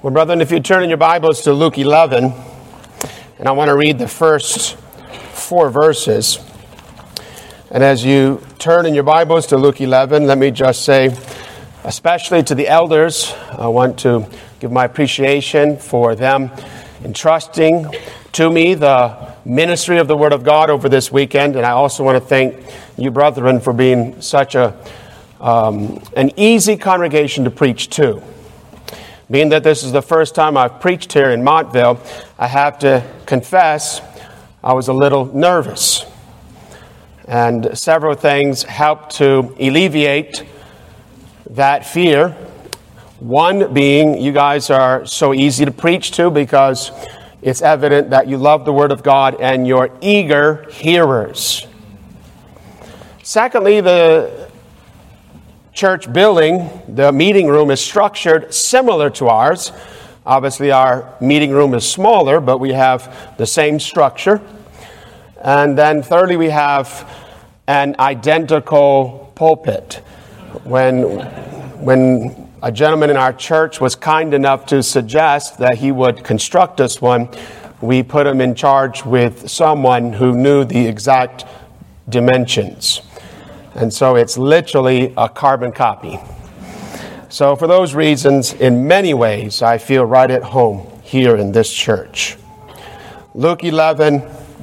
Well, brethren, if you turn in your Bibles to Luke 11, and I want to read the first 4 verses. And as you turn in your Bibles to Luke 11, let me just say, especially to the elders, I want to give my appreciation for them entrusting to me the ministry of the Word of God over this weekend. And I also want to thank you, brethren, for being such an easy congregation to preach to. Being that this is the first time I've preached here in Montville, I have to confess I was a little nervous. And several things helped to alleviate that fear. One being, you guys are so easy to preach to because it's evident that you love the Word of God and you're eager hearers. Secondly, the church building, the meeting room is structured similar to ours. Obviously, our meeting room is smaller, but we have the same structure. And then thirdly, we have an identical pulpit. When a gentleman in our church was kind enough to suggest that he would construct us one, we put him in charge with someone who knew the exact dimensions. And so it's literally a carbon copy. So for those reasons, in many ways, I feel right at home here in this church. Luke 11,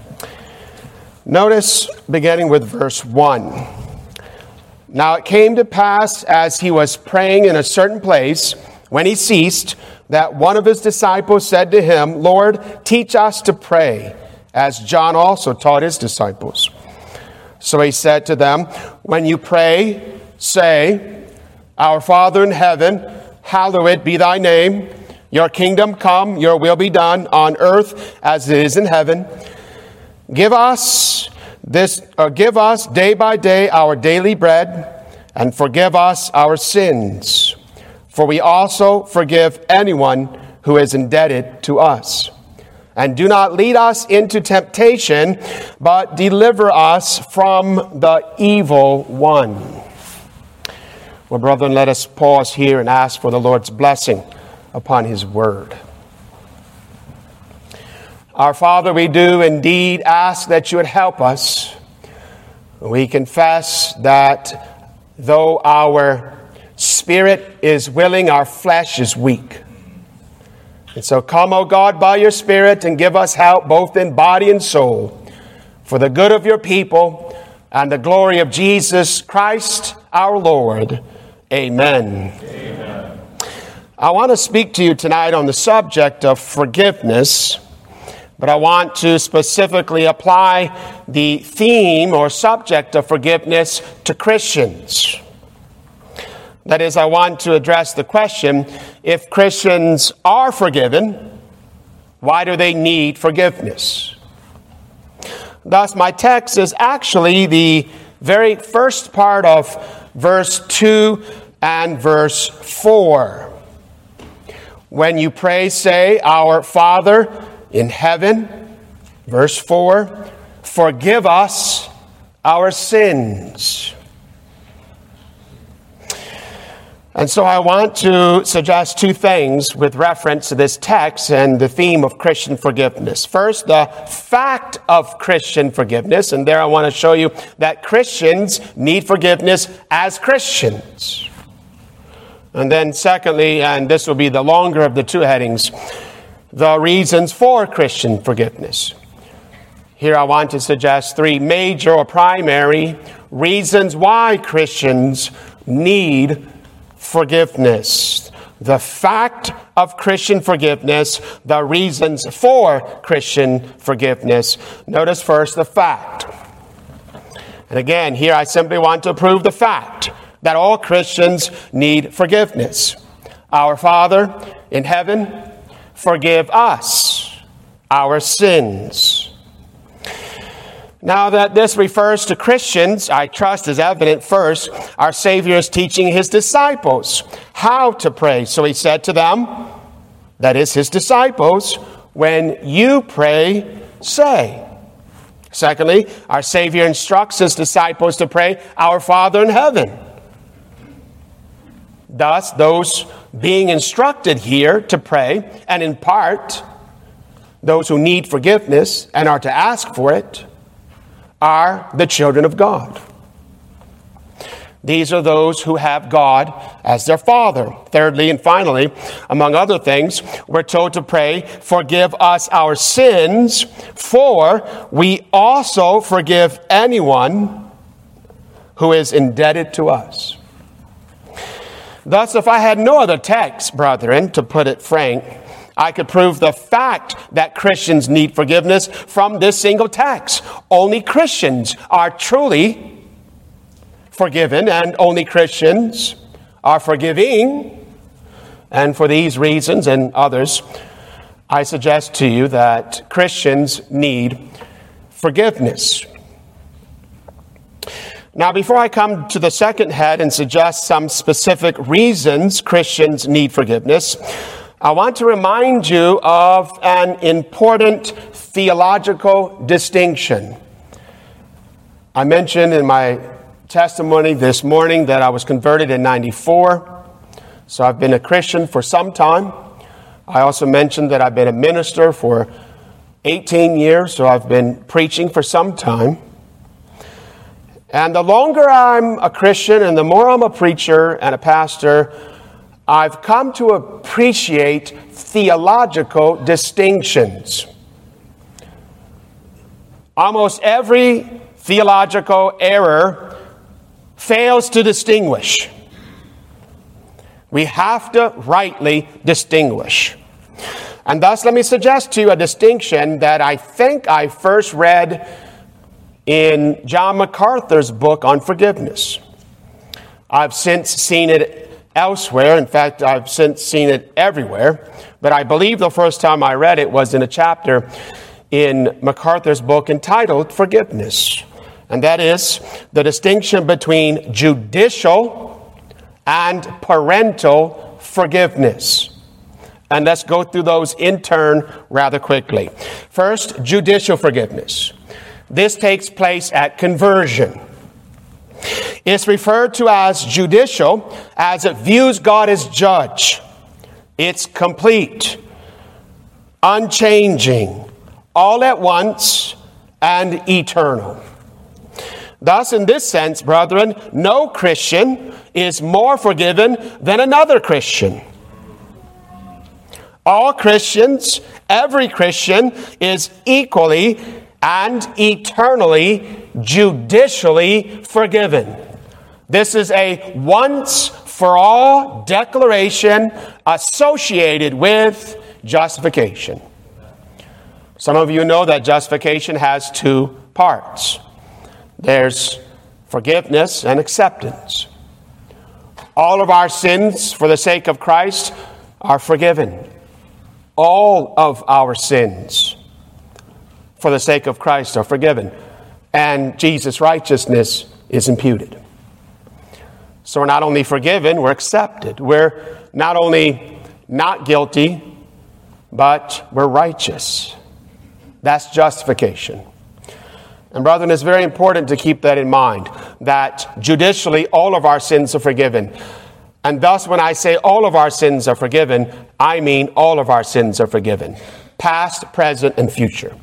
notice beginning with verse 1. Now it came to pass as he was praying in a certain place, when he ceased, that one of his disciples said to him, Lord, teach us to pray, as John also taught his disciples. So he said to them, when you pray, say, Our Father in heaven, hallowed be thy name. Your kingdom come, your will be done on earth as it is in heaven. Give us day by day our daily bread, and forgive us our sins, for we also forgive anyone who is indebted to us. And do not lead us into temptation, but deliver us from the evil one. Well, brethren, let us pause here and ask for the Lord's blessing upon his word. Our Father, we do indeed ask that you would help us. We confess that though our spirit is willing, our flesh is weak. And so come, O God, by your Spirit and give us help both in body and soul for the good of your people and the glory of Jesus Christ our Lord. Amen. Amen. I want to speak to you tonight on the subject of forgiveness, but I want to specifically apply the theme or subject of forgiveness to Christians. That is, I want to address the question, if Christians are forgiven, why do they need forgiveness? Thus, my text is actually the very first part of verse 2 and verse 4. When you pray, say, Our Father in heaven, verse 4, forgive us our sins. And so I want to suggest 2 things with reference to this text and the theme of Christian forgiveness. First, the fact of Christian forgiveness. And there I want to show you that Christians need forgiveness as Christians. And then secondly, and this will be the longer of the 2 headings, the reasons for Christian forgiveness. Here I want to suggest 3 major or primary reasons why Christians need forgiveness. The fact of Christian forgiveness, the reasons for Christian forgiveness. Notice first the fact. And again, here I simply want to prove the fact that all Christians need forgiveness. Our Father in heaven, forgive us our sins. Now that this refers to Christians, I trust is evident first, our Savior is teaching his disciples how to pray. So he said to them, that is his disciples, when you pray, say. Secondly, our Savior instructs his disciples to pray, Our Father in heaven. Thus, those being instructed here to pray, and in part, those who need forgiveness and are to ask for it are the children of God. These are those who have God as their Father. Thirdly and finally, among other things, we're told to pray, forgive us our sins, for we also forgive anyone who is indebted to us. Thus, if I had no other text, brethren, to put it frank, I could prove the fact that Christians need forgiveness from this single text. Only Christians are truly forgiven, and only Christians are forgiving. And for these reasons and others, I suggest to you that Christians need forgiveness. Now, before I come to the second head and suggest some specific reasons Christians need forgiveness, I want to remind you of an important theological distinction. I mentioned in my testimony this morning that I was converted in 94, so I've been a Christian for some time. I also mentioned that I've been a minister for 18 years, so I've been preaching for some time. And the longer I'm a Christian and the more I'm a preacher and a pastor, I've come to appreciate theological distinctions. Almost every theological error fails to distinguish. We have to rightly distinguish. And thus, let me suggest to you a distinction that I think I first read in John MacArthur's book on forgiveness. I've since seen it elsewhere. In fact, I've since seen it everywhere. But I believe the first time I read it was in a chapter in MacArthur's book entitled Forgiveness. And that is the distinction between judicial and parental forgiveness. And let's go through those in turn rather quickly. First, judicial forgiveness. This takes place at conversion. It's referred to as judicial as it views God as judge. It's complete, unchanging, all at once, and eternal. Thus, in this sense, brethren, no Christian is more forgiven than another Christian. All Christians, every Christian, is equally and eternally, judicially forgiven. This is a once-for-all declaration associated with justification. Some of you know that justification has two parts. There's forgiveness and acceptance. All of our sins, for the sake of Christ, are forgiven. All of our sins, for the sake of Christ, are forgiven. And Jesus' righteousness is imputed. So we're not only forgiven, we're accepted. We're not only not guilty, but we're righteous. That's justification. And brethren, it's very important to keep that in mind, that judicially all of our sins are forgiven. And thus, when I say all of our sins are forgiven, I mean all of our sins are forgiven. Past, present, and future.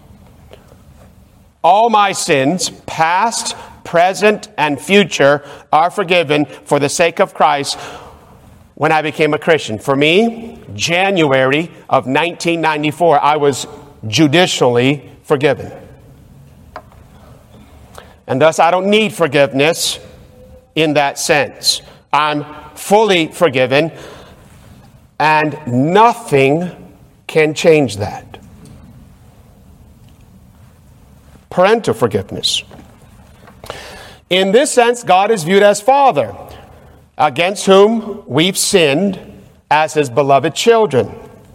All my sins, past, present, and future, are forgiven for the sake of Christ when I became a Christian. For me, January of 1994, I was judicially forgiven. And thus, I don't need forgiveness in that sense. I'm fully forgiven, and nothing can change that. Parental forgiveness. In this sense, God is viewed as Father, against whom we've sinned as His beloved children.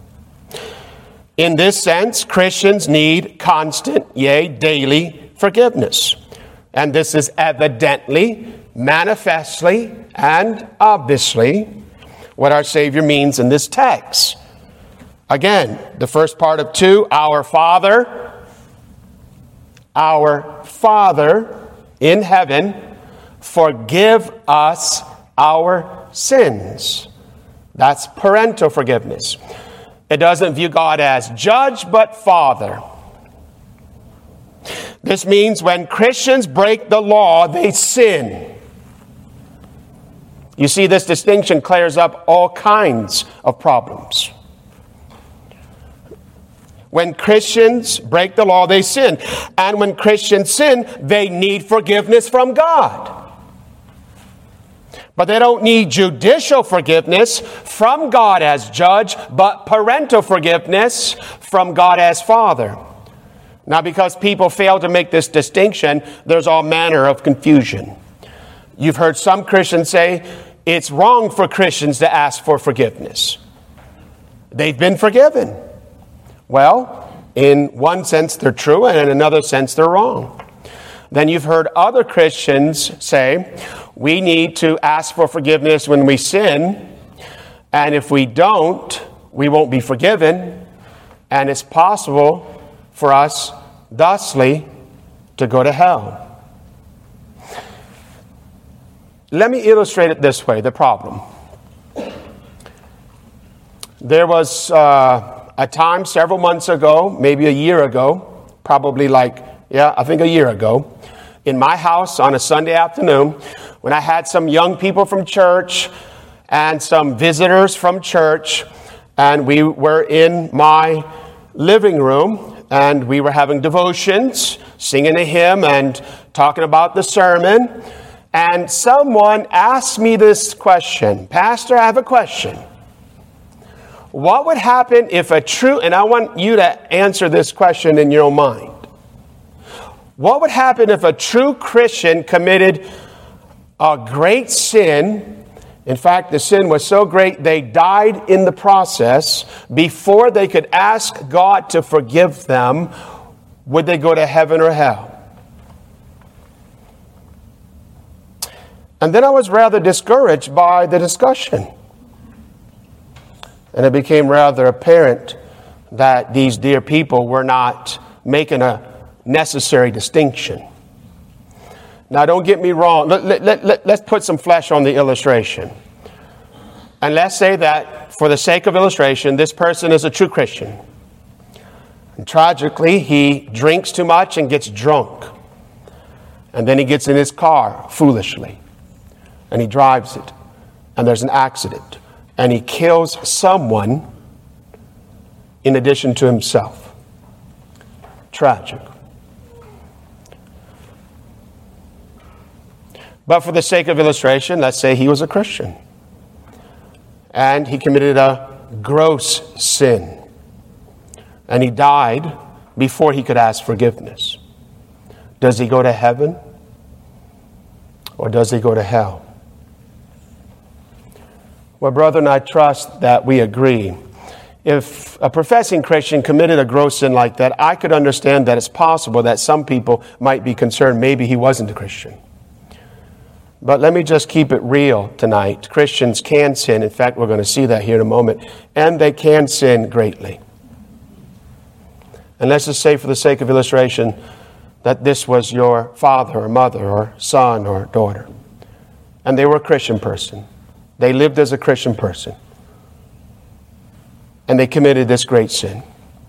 In this sense, Christians need constant, yea, daily forgiveness. And this is evidently, manifestly, and obviously what our Savior means in this text. Again, the first part of 2, our Father in heaven, forgive us our sins. That's parental forgiveness. It doesn't view God as judge, but father. This means when Christians break the law, they sin. You see, this distinction clears up all kinds of problems. When Christians break the law, they sin. And when Christians sin, they need forgiveness from God. But they don't need judicial forgiveness from God as judge, but parental forgiveness from God as father. Now, because people fail to make this distinction, there's all manner of confusion. You've heard some Christians say it's wrong for Christians to ask for forgiveness. They've been forgiven. Well, in one sense they're true, and in another sense they're wrong. Then you've heard other Christians say we need to ask for forgiveness when we sin, and if we don't, we won't be forgiven, and it's possible for us, thusly, to go to hell. Let me illustrate it this way, the problem. There was a time several months ago, maybe a year ago, probably I think a year ago, in my house on a Sunday afternoon, when I had some young people from church and some visitors from church, and we were in my living room, and we were having devotions, singing a hymn and talking about the sermon. And someone asked me this question, Pastor, I have a question. What would happen if and I want you to answer this question in your own mind. What would happen if a true Christian committed a great sin? In fact, the sin was so great they died in the process. Before they could ask God to forgive them, would they go to heaven or hell? And then I was rather discouraged by the discussion. And it became rather apparent that these dear people were not making a necessary distinction. Now, don't get me wrong. Let's put some flesh on the illustration. And let's say that, for the sake of illustration, this person is a true Christian. And tragically, he drinks too much and gets drunk. And then he gets in his car foolishly. And he drives it, and there's an accident, and he kills someone in addition to himself. Tragic. But for the sake of illustration, let's say he was a Christian, and he committed a gross sin, and he died before he could ask forgiveness. Does he go to heaven, or does he go to hell? Well, brethren, I trust that we agree. If a professing Christian committed a gross sin like that, I could understand that it's possible that some people might be concerned maybe he wasn't a Christian. But let me just keep it real tonight. Christians can sin. In fact, we're going to see that here in a moment. And they can sin greatly. And let's just say, for the sake of illustration, that this was your father or mother or son or daughter. And they were a Christian person. They lived as a Christian person. And they committed this great sin.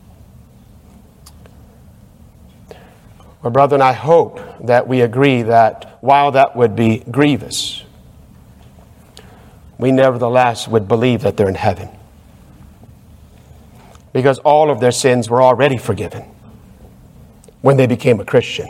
Well, brethren, I hope that we agree that while that would be grievous, we nevertheless would believe that they're in heaven. Because all of their sins were already forgiven when they became a Christian.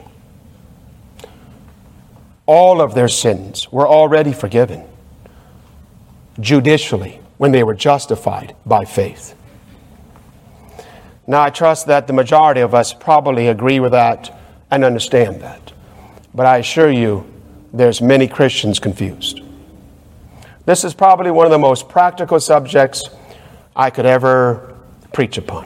All of their sins were already forgiven judicially when they were justified by faith. Now, I trust that the majority of us probably agree with that and understand that. But I assure you, there's many Christians confused. This is probably one of the most practical subjects I could ever preach upon.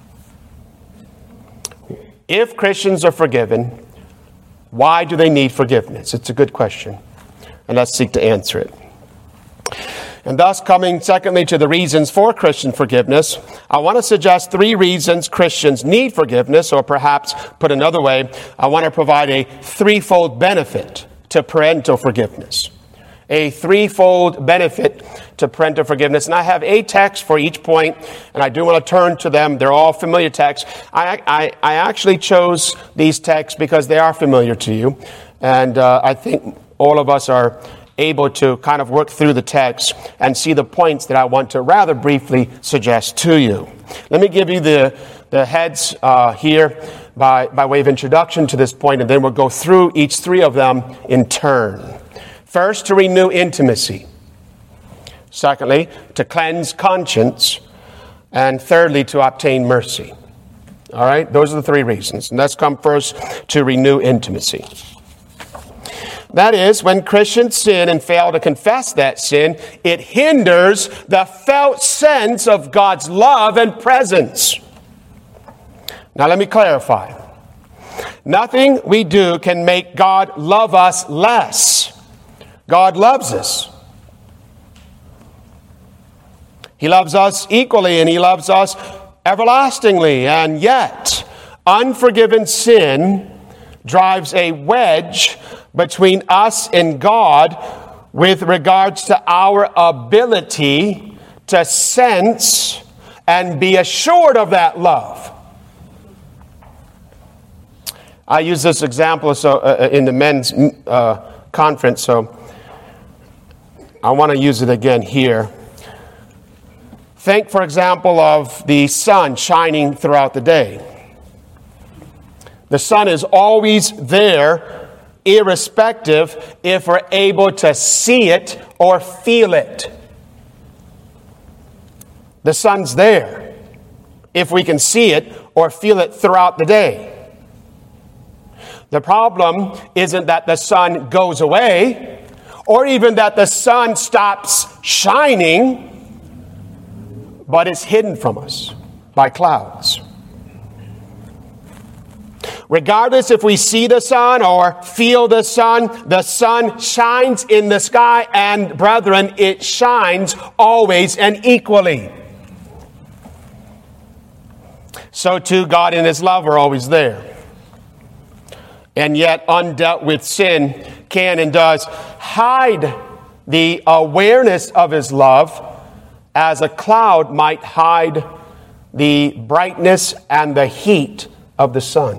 If Christians are forgiven, why do they need forgiveness? It's a good question, and let's seek to answer it. And thus, coming secondly to the reasons for Christian forgiveness, I want to suggest 3 reasons Christians need forgiveness, or perhaps put another way, I want to provide a threefold benefit to parental forgiveness. a threefold benefit to parental forgiveness. And I have a text for each point, and I do want to turn to them. They're all familiar texts. I actually chose these texts because they are familiar to you. And I think all of us are able to kind of work through the text and see the points that I want to rather briefly suggest to you. Let me give you the heads here by way of introduction to this point, and then we'll go through each three of them in turn. First, to renew intimacy. Secondly, to cleanse conscience. And thirdly, to obtain mercy. All right, those are the three reasons. And let's come first to renew intimacy. That is, when Christians sin and fail to confess that sin, it hinders the felt sense of God's love and presence. Now let me clarify. Nothing we do can make God love us less. God loves us. He loves us equally, and He loves us everlastingly. And yet, unforgiven sin drives a wedge between us and God with regards to our ability to sense and be assured of that love. I use this example in the men's conference, so I want to use it again here. Think, for example, of the sun shining throughout the day. The sun is always there, irrespective if we're able to see it or feel it. The sun's there if we can see it or feel it throughout the day. The problem isn't that the sun goes away or even that the sun stops shining, but it's hidden from us by clouds. Regardless if we see the sun or feel the sun shines in the sky, and brethren, it shines always and equally. So too, God and His love are always there. And yet, undealt with sin can and does hide the awareness of His love, as a cloud might hide the brightness and the heat of the sun.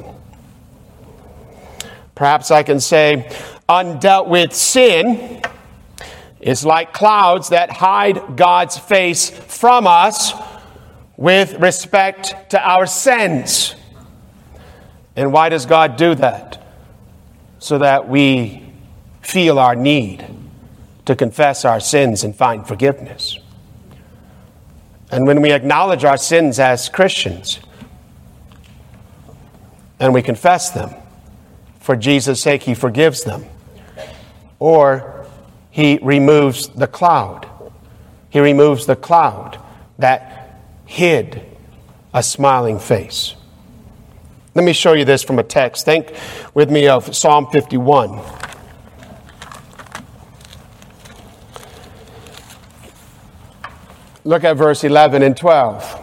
Perhaps I can say, undealt with sin is like clouds that hide God's face from us with respect to our sins. And why does God do that? So that we feel our need to confess our sins and find forgiveness. And when we acknowledge our sins as Christians and we confess them, for Jesus' sake, He forgives them. Or He removes the cloud. He removes the cloud that hid a smiling face. Let me show you this from a text. Think with me of Psalm 51. Look at verse 11 and 12.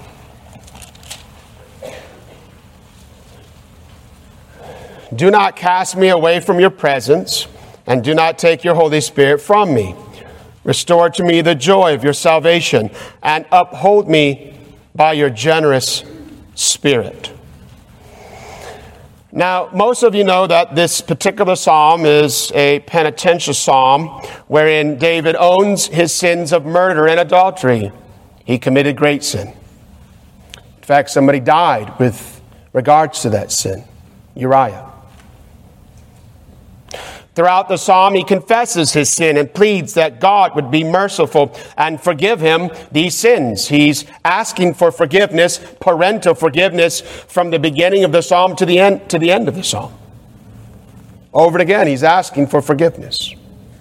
Do not cast me away from your presence, and do not take your Holy Spirit from me. Restore to me the joy of your salvation, and uphold me by your generous spirit. Now, most of you know that this particular psalm is a penitential psalm wherein David owns his sins of murder and adultery. He committed great sin. In fact, somebody died with regards to that sin, Uriah. Throughout the psalm, he confesses his sin and pleads that God would be merciful and forgive him these sins. He's asking for forgiveness, parental forgiveness, from the beginning of the psalm to the end of the psalm. Over and again, he's asking for forgiveness.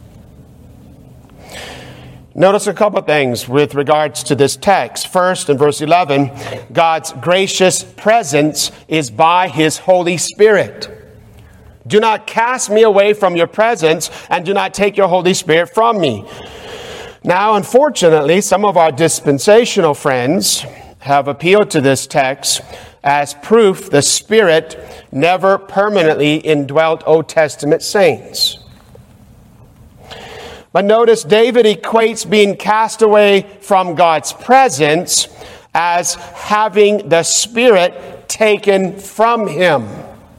Notice a couple things with regards to this text. First, in verse 11, God's gracious presence is by His Holy Spirit. Do not cast me away from your presence, and do not take your Holy Spirit from me. Now, unfortunately, some of our dispensational friends have appealed to this text as proof the Spirit never permanently indwelt Old Testament saints. But notice David equates being cast away from God's presence as having the Spirit taken from him.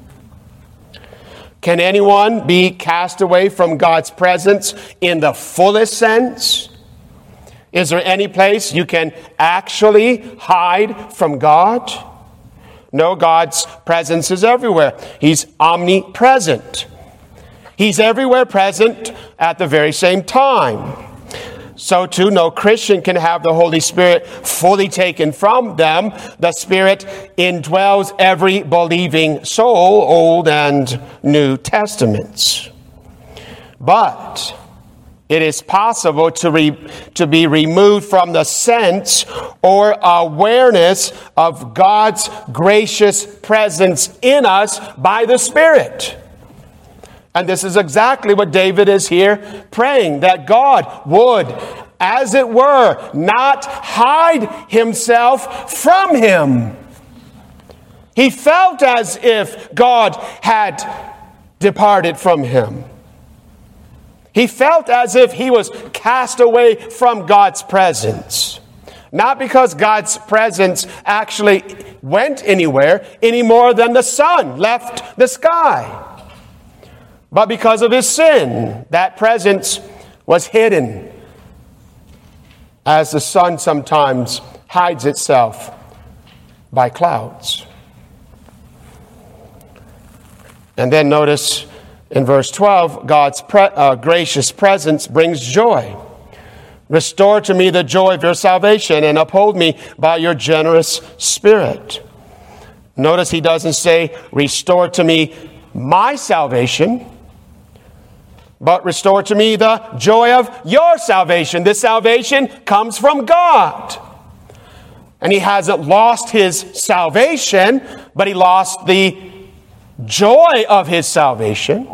Can anyone be cast away from God's presence in the fullest sense? Is there any place you can actually hide from God? No, God's presence is everywhere. He's omnipresent. He's everywhere present at the very same time. So too, no Christian can have the Holy Spirit fully taken from them. The Spirit indwells every believing soul, Old and New Testaments. But it is possible to be removed from the sense or awareness of God's gracious presence in us by the Spirit. And this is exactly what David is here praying, that God would, as it were, not hide himself from him. He felt as if God had departed from him. He felt as if he was cast away from God's presence. Not because God's presence actually went anywhere any more than the sun left the sky, but because of his sin. That presence was hidden, as the sun sometimes hides itself by clouds. And then notice in verse 12, God's gracious presence brings joy. Restore to me the joy of your salvation and uphold me by your generous spirit. Notice he doesn't say, restore to me my salvation, but restore to me the joy of your salvation. This salvation comes from God. And he hasn't lost his salvation, but he lost the joy of his salvation.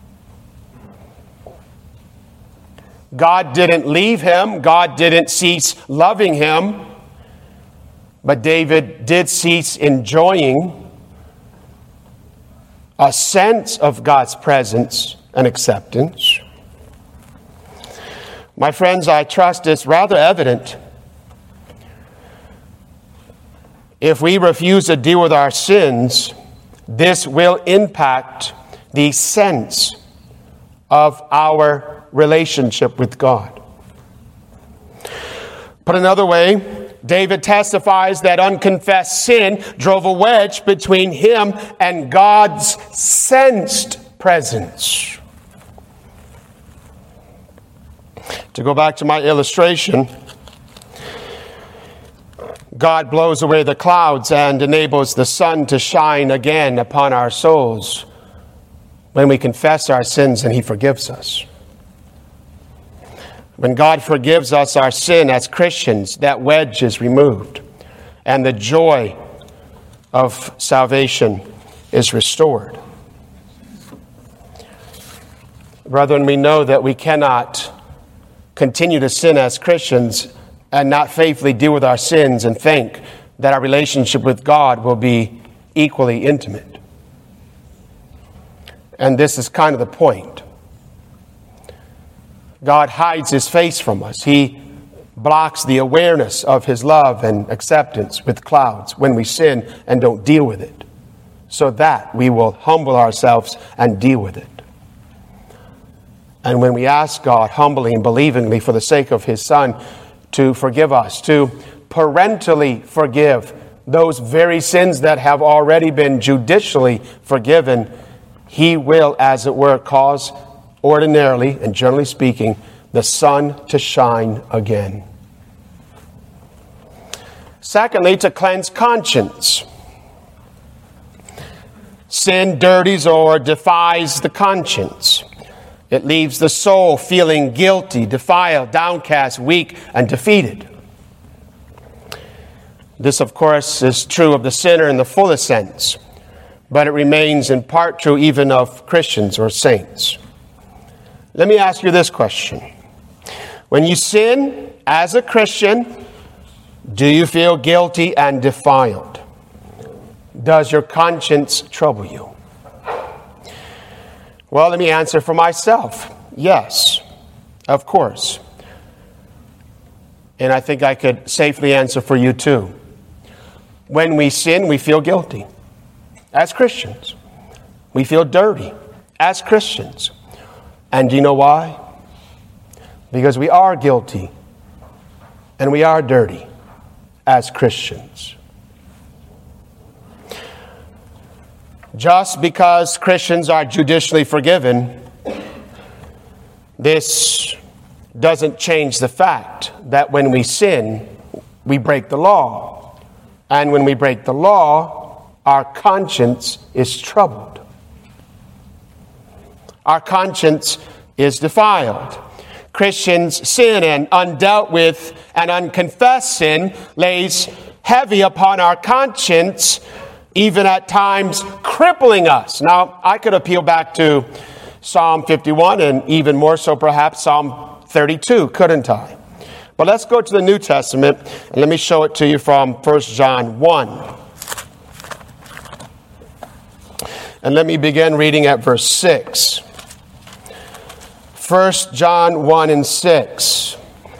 God didn't leave him. God didn't cease loving him. But David did cease enjoying a sense of God's presence and acceptance. My friends, I trust it's rather evident. If we refuse to deal with our sins, this will impact the sense of our relationship with God. Put another way, David testifies that unconfessed sin drove a wedge between him and God's sensed presence. To go back to my illustration, God blows away the clouds and enables the sun to shine again upon our souls when we confess our sins and he forgives us. When God forgives us our sin as Christians, that wedge is removed and the joy of salvation is restored. Brethren, we know that we cannot continue to sin as Christians and not faithfully deal with our sins and think that our relationship with God will be equally intimate. And this is kind of the point. God hides his face from us. He blocks the awareness of his love and acceptance with clouds when we sin and don't deal with it, so that we will humble ourselves and deal with it. And when we ask God humbly and believingly for the sake of his Son to forgive us, to parentally forgive those very sins that have already been judicially forgiven, he will, as it were, cause ordinarily and generally speaking, the sun to shine again. Secondly, to cleanse conscience. Sin dirties or defies the conscience. It leaves the soul feeling guilty, defiled, downcast, weak, and defeated. This, of course, is true of the sinner in the fullest sense, but it remains in part true even of Christians or saints. Let me ask you this question. When you sin as a Christian, do you feel guilty and defiled? Does your conscience trouble you? Well, let me answer for myself. Yes. Of course. And I think I could safely answer for you too. When we sin, we feel guilty as Christians. We feel dirty as Christians. And do you know why? Because we are guilty and we are dirty as Christians. Just because Christians are judicially forgiven, this doesn't change the fact that when we sin, we break the law. And when we break the law, our conscience is troubled. Our conscience is defiled. Christians' sin and undealt with and unconfessed sin lays heavy upon our conscience, even at times crippling us. Now, I could appeal back to Psalm 51 and even more so perhaps Psalm 32, couldn't I? But let's go to the New Testament and let me show it to you from 1 John 1. And let me begin reading at verse 6. 1 John 1 and 6.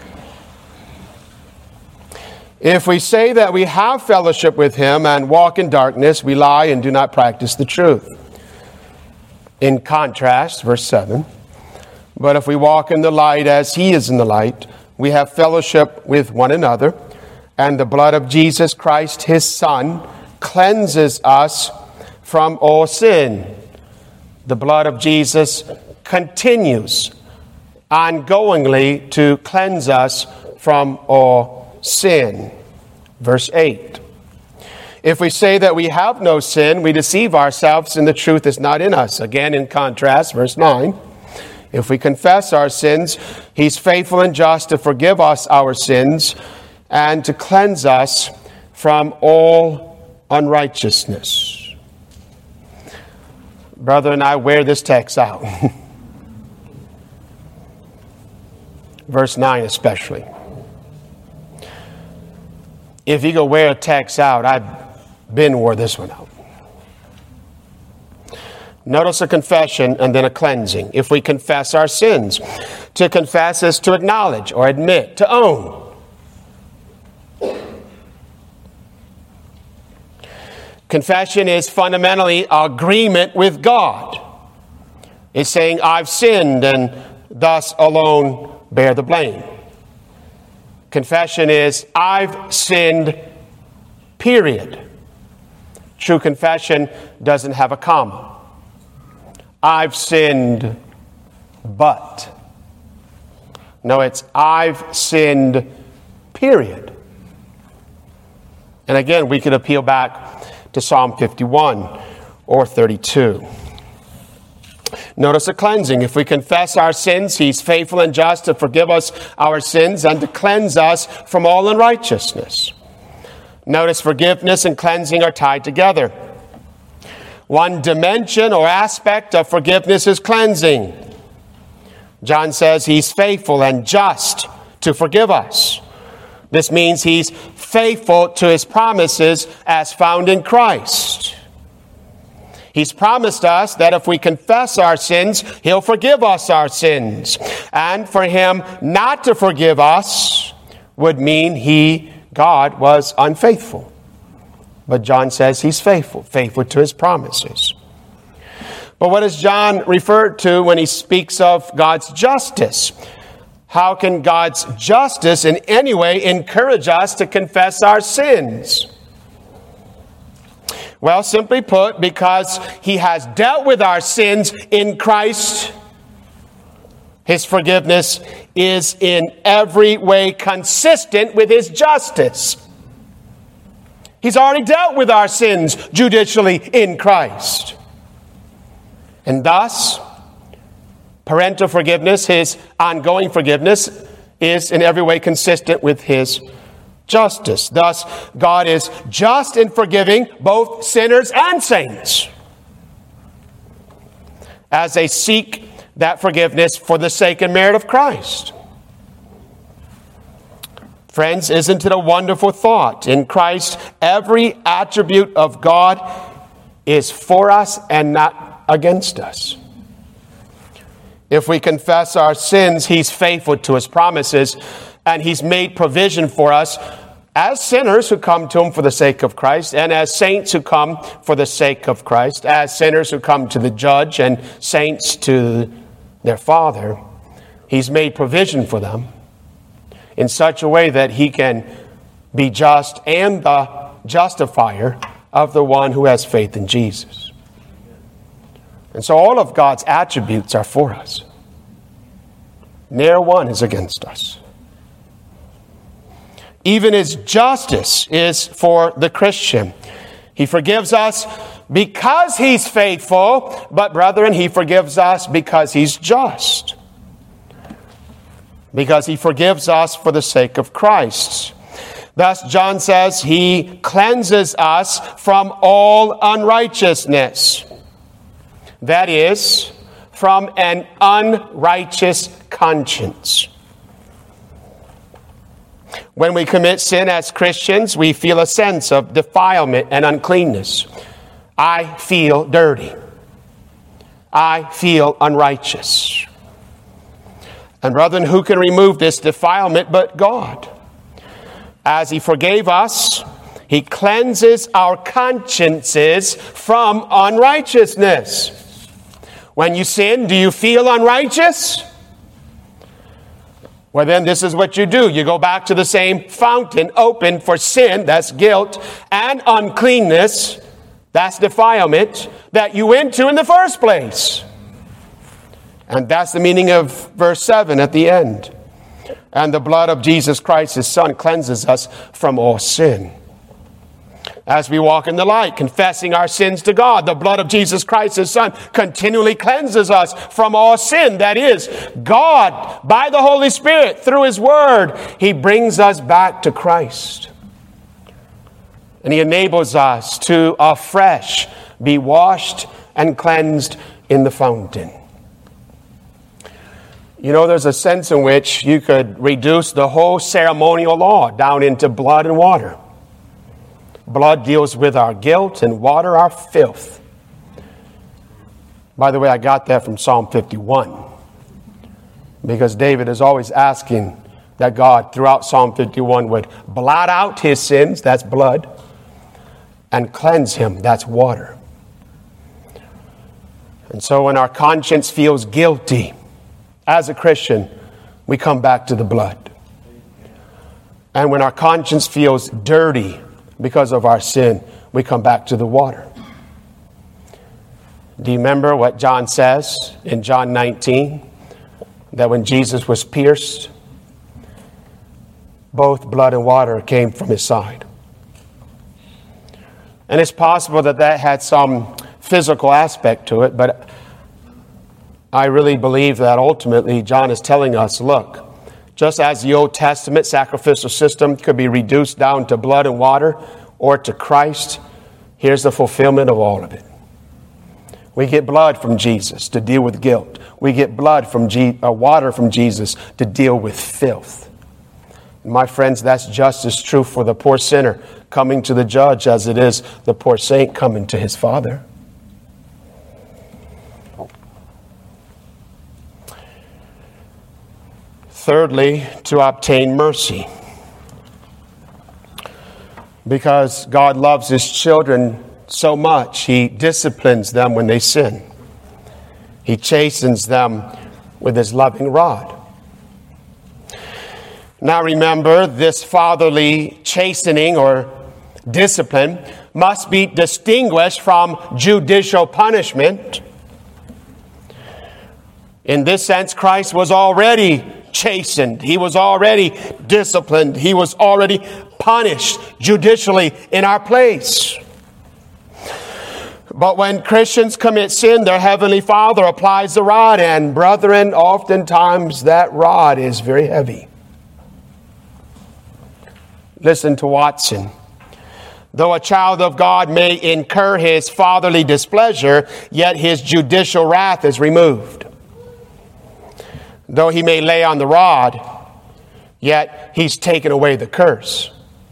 If we say that we have fellowship with him and walk in darkness, we lie and do not practice the truth. In contrast, verse 7, but if we walk in the light as he is in the light, we have fellowship with one another, and the blood of Jesus Christ, his Son, cleanses us from all sin. The blood of Jesus continues ongoingly to cleanse us from all sin. Verse 8. If we say that we have no sin, we deceive ourselves and the truth is not in us. Again, in contrast, verse 9. If we confess our sins, he's faithful and just to forgive us our sins and to cleanse us from all unrighteousness. Brother and I wear this text out. Verse 9 especially. If you go wear a text out, I've been wore this one out. Notice a confession and then a cleansing. If we confess our sins, to confess is to acknowledge or admit, to own. Confession is fundamentally agreement with God. It's saying, I've sinned and thus alone bear the blame. Confession is, I've sinned, period. True confession doesn't have a comma. I've sinned, but. No, it's I've sinned, period. And again, we could appeal back to Psalm 51 or 32. Notice a cleansing. If we confess our sins, he's faithful and just to forgive us our sins and to cleanse us from all unrighteousness. Notice forgiveness and cleansing are tied together. One dimension or aspect of forgiveness is cleansing. John says he's faithful and just to forgive us. This means he's faithful to his promises as found in Christ. He's promised us that if we confess our sins, he'll forgive us our sins. And for him not to forgive us would mean God, was unfaithful. But John says he's faithful to his promises. But what does John refer to when he speaks of God's justice? How can God's justice in any way encourage us to confess our sins? Well, simply put, because he has dealt with our sins in Christ, his forgiveness is in every way consistent with his justice. He's already dealt with our sins judicially in Christ. And thus, parental forgiveness, his ongoing forgiveness, is in every way consistent with his justice. Thus, God is just in forgiving both sinners and saints as they seek that forgiveness for the sake and merit of Christ. Friends, isn't it a wonderful thought? In Christ, every attribute of God is for us and not against us. If we confess our sins, he's faithful to his promises, and he's made provision for us as sinners who come to him for the sake of Christ, and as saints who come for the sake of Christ, as sinners who come to the judge and saints to their Father. He's made provision for them in such a way that he can be just and the justifier of the one who has faith in Jesus. And so all of God's attributes are for us. Ne'er one is against us. Even his justice is for the Christian. He forgives us because he's faithful, but brethren, he forgives us because he's just. Because he forgives us for the sake of Christ. Thus, John says, he cleanses us from all unrighteousness. That is, from an unrighteous conscience. When we commit sin as Christians, we feel a sense of defilement and uncleanness. I feel dirty. I feel unrighteous. And brethren, who can remove this defilement but God? As he forgave us, he cleanses our consciences from unrighteousness. When you sin, do you feel unrighteous? Well, then this is what you do. You go back to the same fountain open for sin, that's guilt, and uncleanness, that's defilement, that you went to in the first place. And that's the meaning of verse 7 at the end. And the blood of Jesus Christ, his Son, cleanses us from all sin. As we walk in the light, confessing our sins to God, the blood of Jesus Christ, his Son, continually cleanses us from all sin. That is, God, by the Holy Spirit, through his word, he brings us back to Christ. And he enables us to afresh be washed and cleansed in the fountain. You know, there's a sense in which you could reduce the whole ceremonial law down into blood and water. Blood deals with our guilt and water our filth. By the way, I got that from Psalm 51. Because David is always asking that God, throughout Psalm 51, would blot out his sins, that's blood, and cleanse him, that's water. And so when our conscience feels guilty, as a Christian, we come back to the blood. And when our conscience feels dirty because of our sin, we come back to the water. Do you remember what John says in John 19? That when Jesus was pierced, both blood and water came from his side. And it's possible that that had some physical aspect to it, but I really believe that ultimately John is telling us, look, just as the Old Testament sacrificial system could be reduced down to blood and water or to Christ, here's the fulfillment of all of it. We get blood from Jesus to deal with guilt. We get blood from water from Jesus to deal with filth. My friends, that's just as true for the poor sinner coming to the judge as it is the poor saint coming to his Father. Thirdly, to obtain mercy. Because God loves his children so much, he disciplines them when they sin. He chastens them with his loving rod. Now remember, this fatherly chastening or discipline must be distinguished from judicial punishment. In this sense, Christ was already chastened. He was already disciplined. He was already punished judicially in our place. But when Christians commit sin, their Heavenly Father applies the rod, and brethren, oftentimes that rod is very heavy. Listen to Watson. Though a child of God may incur his fatherly displeasure, yet his judicial wrath is removed. Though he may lay on the rod, yet he's taken away the curse.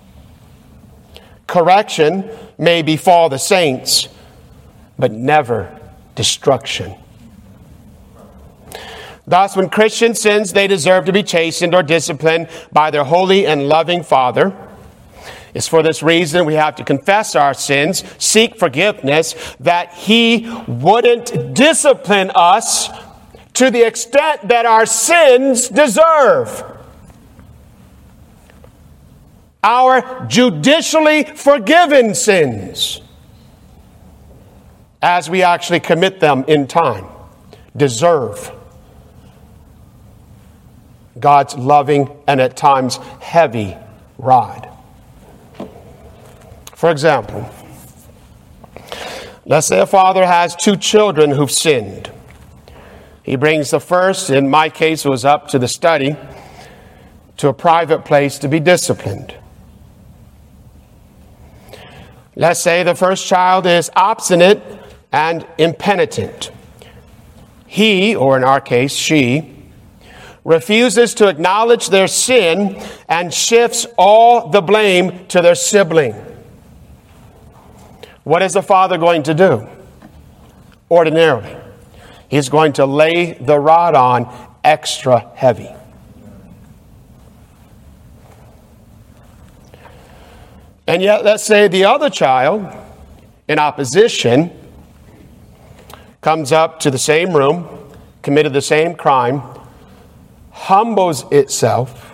Correction may befall the saints, but never destruction. Thus, when Christians sin, they deserve to be chastened or disciplined by their holy and loving Father. It's for this reason we have to confess our sins, seek forgiveness, that He wouldn't discipline us to the extent that our sins deserve. Our judicially forgiven sins, as we actually commit them in time, deserve God's loving and at times heavy rod. For example, let's say a father has 2 children who've sinned. He brings the first, in my case it was up to the study, to a private place to be disciplined. Let's say the first child is obstinate and impenitent. He, or in our case, she, refuses to acknowledge their sin and shifts all the blame to their sibling. What is the father going to do? Ordinarily, he's going to lay the rod on extra heavy. And yet, let's say the other child, in opposition, comes up to the same room, committed the same crime, humbles itself,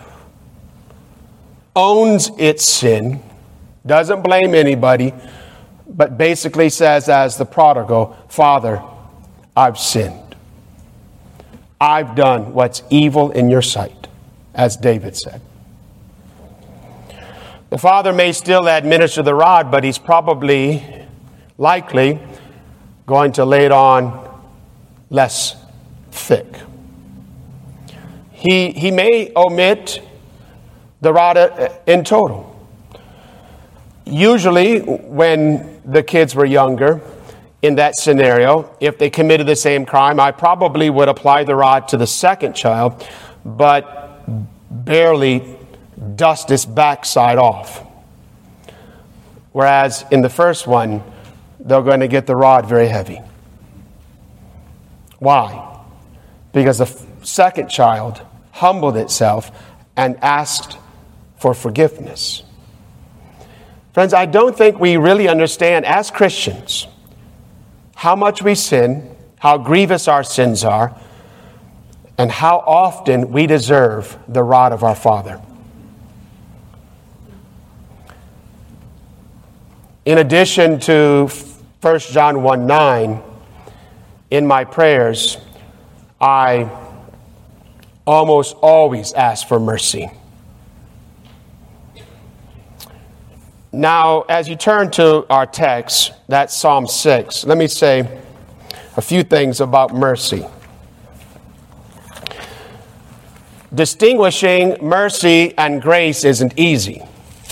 owns its sin, doesn't blame anybody, but basically says as the prodigal, Father, I've sinned. I've done what's evil in your sight, as David said. The father may still administer the rod, but he's probably, likely, going to lay it on less thick. He may omit the rod in total. Usually, when the kids were younger, in that scenario, if they committed the same crime, I probably would apply the rod to the second child, but barely dust its backside off. Whereas in the first one, they're going to get the rod very heavy. Why? Because the second child humbled itself and asked for forgiveness. Friends, I don't think we really understand as Christians how much we sin, how grievous our sins are, and how often we deserve the rod of our Father. In addition to 1 John 1:9, in my prayers, I almost always ask for mercy. Now, as you turn to our text, that's Psalm 6, let me say a few things about mercy. Distinguishing mercy and grace isn't easy.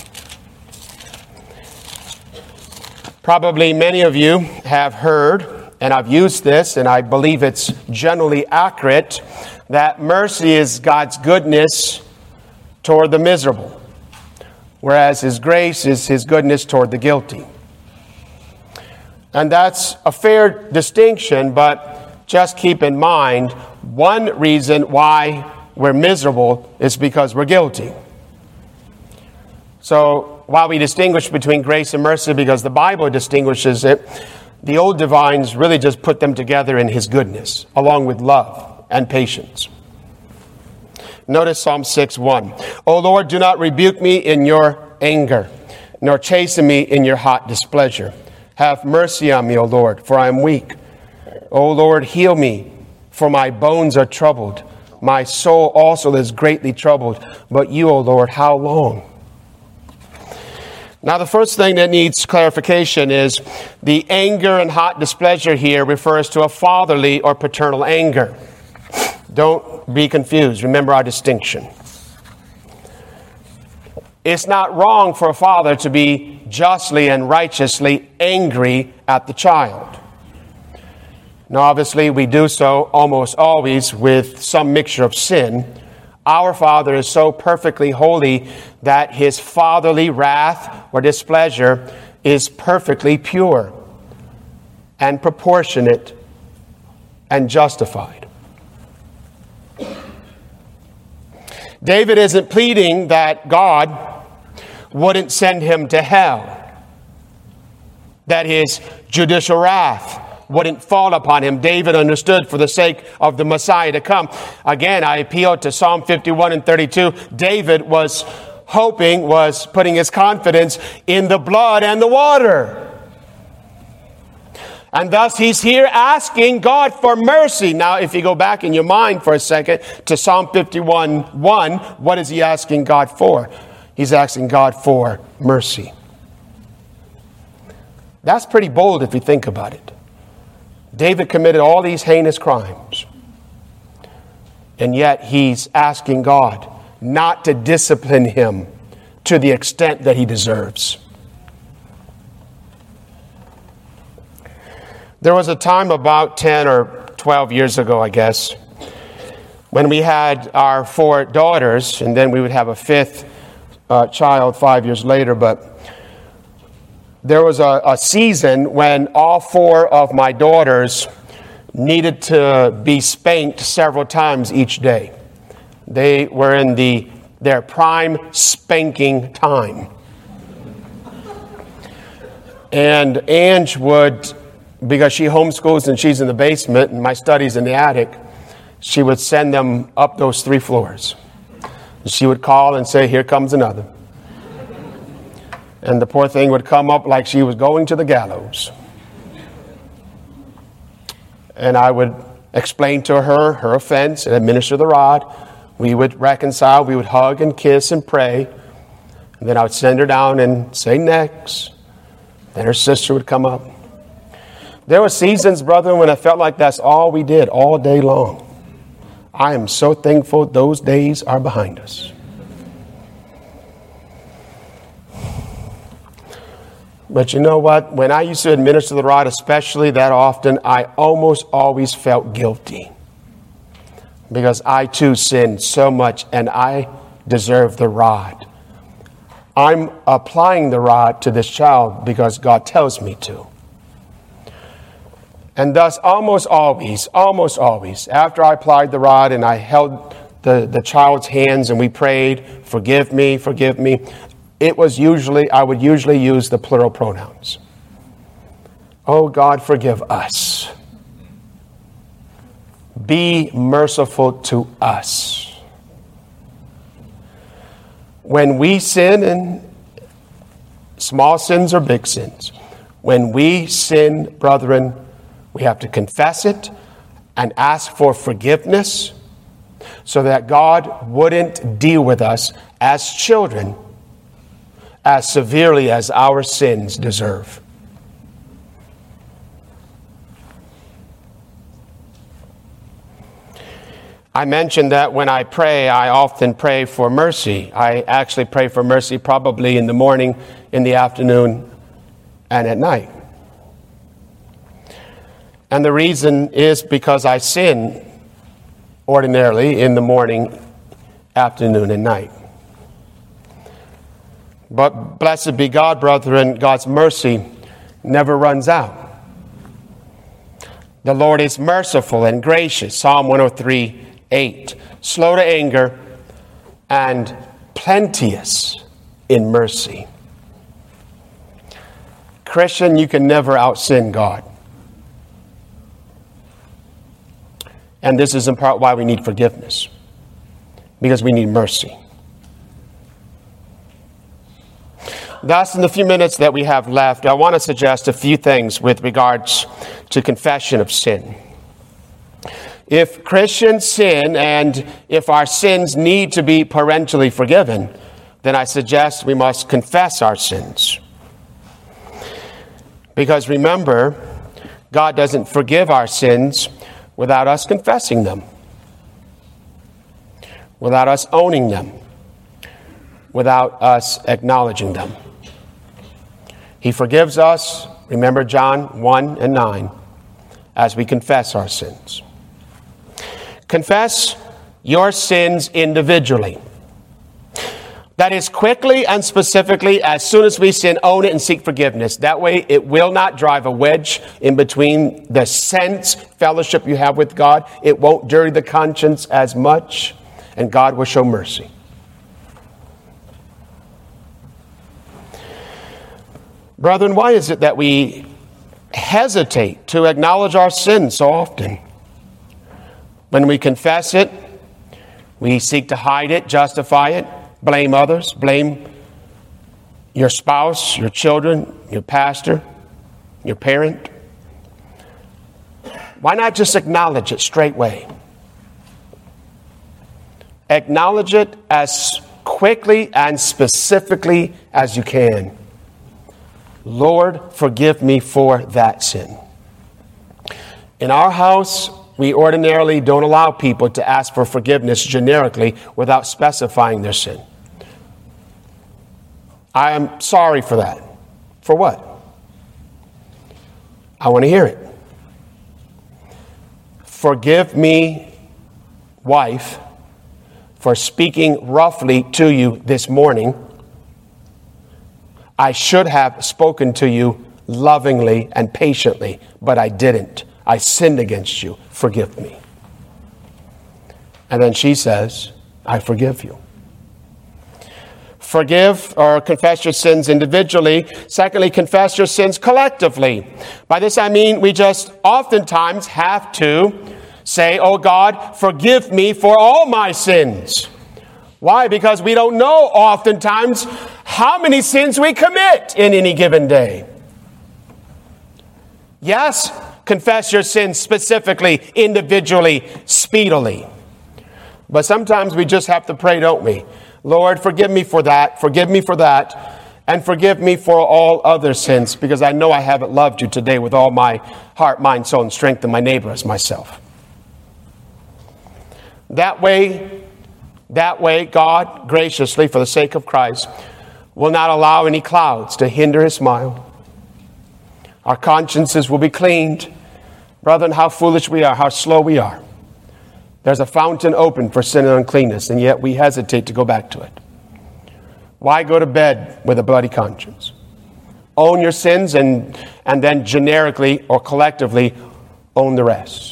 Probably many of you have heard, and I've used this, and I believe it's generally accurate, that mercy is God's goodness toward the miserable, whereas His grace is His goodness toward the guilty. And that's a fair distinction, but just keep in mind, one reason why we're miserable is because we're guilty. So while we distinguish between grace and mercy because the Bible distinguishes it, the old divines really just put them together in His goodness, along with love and patience. Notice Psalm 6:1. O Lord, do not rebuke me in your anger, nor chasten me in your hot displeasure. Have mercy on me, O Lord, for I am weak. O Lord, heal me, for my bones are troubled. My soul also is greatly troubled. But you, O Lord, how long? Now, the first thing that needs clarification is the anger and hot displeasure here refers to a fatherly or paternal anger. Don't be confused. Remember our distinction. It's not wrong for a father to be justly and righteously angry at the child. Now, obviously, we do so almost always with some mixture of sin. Our Father is so perfectly holy that His fatherly wrath or displeasure is perfectly pure and proportionate and justified. David isn't pleading that God wouldn't send him to hell, that his judicial wrath wouldn't fall upon him. David understood for the sake of the Messiah to come. Again, I appeal to Psalm 51 and 32. David was putting his confidence in the blood and the water. And thus he's here asking God for mercy. Now, if you go back in your mind for a second to Psalm 51:1, what is he asking God for? He's asking God for mercy. That's pretty bold if you think about it. David committed all these heinous crimes. And yet he's asking God not to discipline him to the extent that he deserves. There was a time about 10 or 12 years ago, I guess, when we had our 4 daughters, and then we would have a 5th child 5 years later. But there was a season when all 4 of my daughters needed to be spanked several times each day. They were in their prime spanking time. And Ange would, because she homeschools and she's in the basement and my study's in the attic, she would send them up those 3 floors. She would call and say, "Here comes another." And the poor thing would come up like she was going to the gallows. And I would explain to her her offense and administer the rod. We would reconcile, we would hug and kiss and pray. And then I would send her down and say, "Next." Then her sister would come up. There were seasons, brethren, when I felt like that's all we did all day long. I am so thankful those days are behind us. But you know what? When I used to administer the rod, especially that often, I almost always felt guilty. Because I too sinned so much and I deserve the rod. I'm applying the rod to this child because God tells me to. And thus, almost always, after I applied the rod and I held the child's hands and we prayed, forgive me, I would usually use the plural pronouns. Oh God, forgive us. Be merciful to us. When we sin, and small sins or big sins, when we sin, brethren, we have to confess it and ask for forgiveness so that God wouldn't deal with us as children as severely as our sins deserve. I mentioned that when I pray, I often pray for mercy. I actually pray for mercy probably in the morning, in the afternoon, and at night. And the reason is because I sin ordinarily in the morning, afternoon, and night. But blessed be God, brethren, God's mercy never runs out. The Lord is merciful and gracious, Psalm 103:8, slow to anger and plenteous in mercy. Christian, you can never out-sin God. And this is in part why we need forgiveness, because we need mercy. Thus, in the few minutes that we have left, I want to suggest a few things with regards to confession of sin. If Christians sin and if our sins need to be parentally forgiven, then I suggest we must confess our sins. Because remember, God doesn't forgive our sins without us confessing them, without us owning them, without us acknowledging them. He forgives us, remember John 1:9, as we confess our sins. Confess your sins individually. That is, quickly and specifically, as soon as we sin, own it and seek forgiveness. That way it will not drive a wedge in between the sense fellowship you have with God. It won't dirty the conscience as much. and God will show mercy. Brethren, why is it that we hesitate to acknowledge our sin so often? When we confess it, we seek to hide it, justify it, blame others, blame your spouse, your children, your pastor, your parent. Why not just acknowledge it straightway? Acknowledge it as quickly and specifically as you can. Lord, forgive me for that sin. In our house, we ordinarily don't allow people to ask for forgiveness generically without specifying their sin. I am sorry for that. For what? I want to hear it. Forgive me, wife, for speaking roughly to you this morning. I should have spoken to you lovingly and patiently, but I didn't. I sinned against you. Forgive me. And then she says, I forgive you. Forgive or confess your sins individually. Secondly, confess your sins collectively. By this I mean we just oftentimes have to say, oh God, forgive me for all my sins. Why? Because we don't know oftentimes how many sins we commit in any given day. Yes, confess your sins specifically, individually, speedily. But sometimes we just have to pray, don't we? Lord, forgive me for that, and forgive me for all other sins, because I know I haven't loved you today with all my heart, mind, soul, and strength, and my neighbor as myself. That way, God, graciously, for the sake of Christ, will not allow any clouds to hinder his smile. Our consciences will be cleaned. Brethren, how foolish we are, how slow we are. There's a fountain open for sin and uncleanness, and yet we hesitate to go back to it. Why go to bed with a bloody conscience? Own your sins and then generically or collectively own the rest.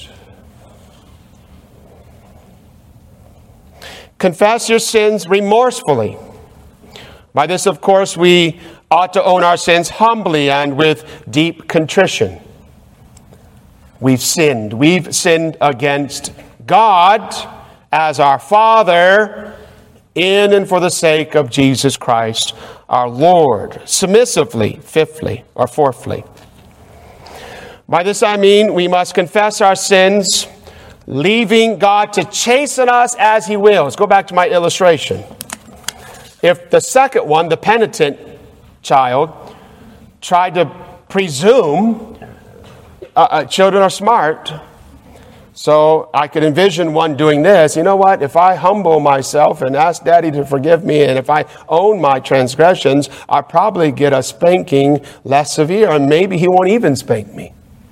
Confess your sins remorsefully. By this, of course, we ought to own our sins humbly and with deep contrition. We've sinned. We've sinned against God as our Father in and for the sake of Jesus Christ, our Lord. Submissively, fourthly. By this I mean we must confess our sins, leaving God to chasten us as he wills. Go back to my illustration. If the second one, the penitent child, tried to presume, children are smart, so I could envision one doing this. You know what? If I humble myself and ask Daddy to forgive me, and if I own my transgressions, I'll probably get a spanking less severe, and maybe he won't even spank me.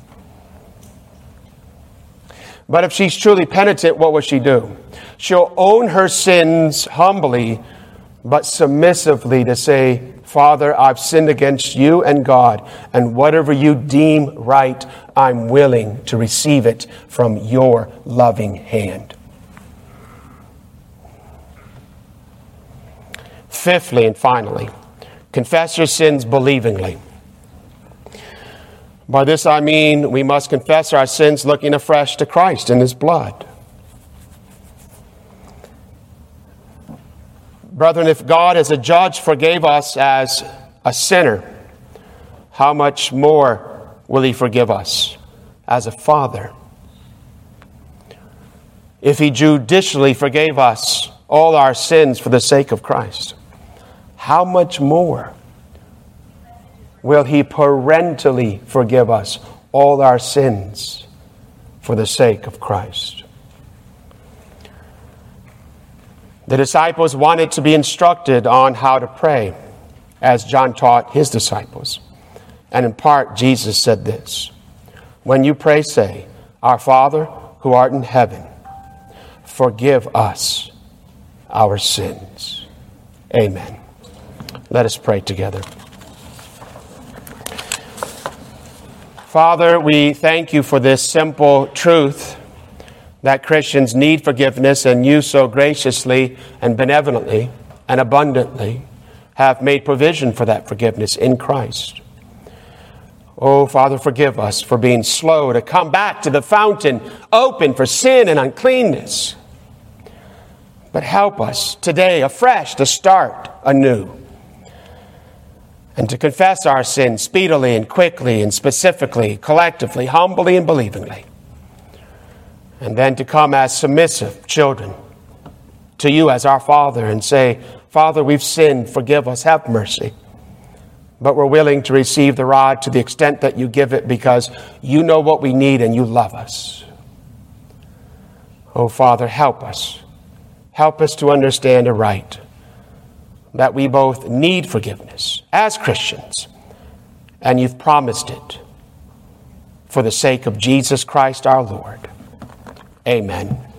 But if she's truly penitent, what will she do? She'll own her sins humbly, but submissively to say, Father, I've sinned against you and God, and whatever you deem right, I'm willing to receive it from your loving hand. Fifthly and finally, confess your sins believingly. By this I mean we must confess our sins looking afresh to Christ and his blood. Brethren, if God as a judge forgave us as a sinner, how much more will he forgive us as a father? If he judicially forgave us all our sins for the sake of Christ, how much more will he parentally forgive us all our sins for the sake of Christ? The disciples wanted to be instructed on how to pray, as John taught his disciples. And in part, Jesus said this: when you pray, say, Our Father who art in heaven, forgive us our sins. Amen. Let us pray together. Father, we thank you for this simple truth that Christians need forgiveness, and you so graciously and benevolently and abundantly have made provision for that forgiveness in Christ. Oh, Father, forgive us for being slow to come back to the fountain open for sin and uncleanness. But help us today afresh to start anew and to confess our sins speedily and quickly and specifically, collectively, humbly and believingly. And then to come as submissive children to you as our Father and say, Father, we've sinned, forgive us, have mercy. But we're willing to receive the rod to the extent that you give it because you know what we need and you love us. Oh, Father, help us. Help us to understand aright that we both need forgiveness as Christians, and you've promised it for the sake of Jesus Christ our Lord. Amen.